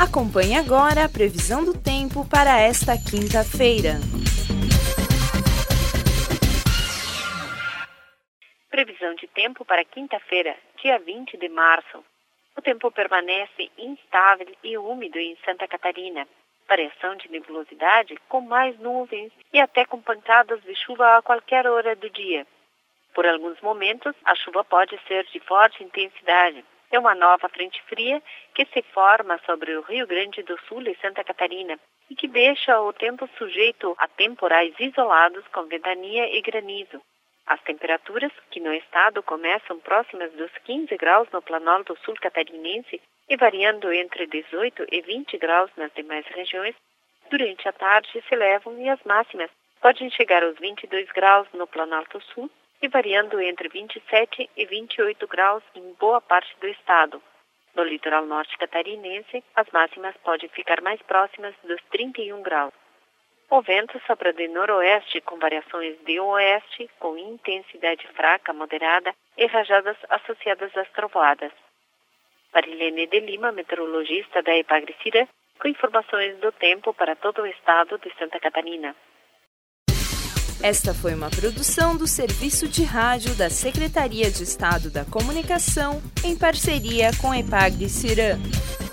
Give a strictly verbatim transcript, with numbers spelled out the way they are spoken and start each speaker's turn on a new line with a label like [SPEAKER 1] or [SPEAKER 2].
[SPEAKER 1] Acompanhe agora a previsão do tempo para esta quinta-feira.
[SPEAKER 2] Previsão de tempo para quinta-feira, dia vinte de março. O tempo permanece instável e úmido em Santa Catarina. Variação de nebulosidade com mais nuvens e até com pancadas de chuva a qualquer hora do dia. Por alguns momentos, a chuva pode ser de forte intensidade. É uma nova frente fria que se forma sobre o Rio Grande do Sul e Santa Catarina e que deixa o tempo sujeito a temporais isolados com ventania e granizo. As temperaturas, que no estado começam próximas dos quinze graus no Planalto Sul catarinense e variando entre dezoito e vinte graus nas demais regiões, durante a tarde se elevam e as máximas podem chegar aos vinte e dois graus no Planalto Sul e variando entre vinte e sete e vinte e oito graus em boa parte do estado. No litoral norte catarinense, as máximas podem ficar mais próximas dos trinta e um graus. O vento sopra de noroeste com variações de oeste, com intensidade fraca, moderada e rajadas associadas às trovoadas. Marilene de Lima, meteorologista da Epagre-Cirã, com informações do tempo para todo o estado de Santa Catarina.
[SPEAKER 1] Esta foi uma produção do Serviço de Rádio da Secretaria de Estado da Comunicação, em parceria com a Epagre-Cirã.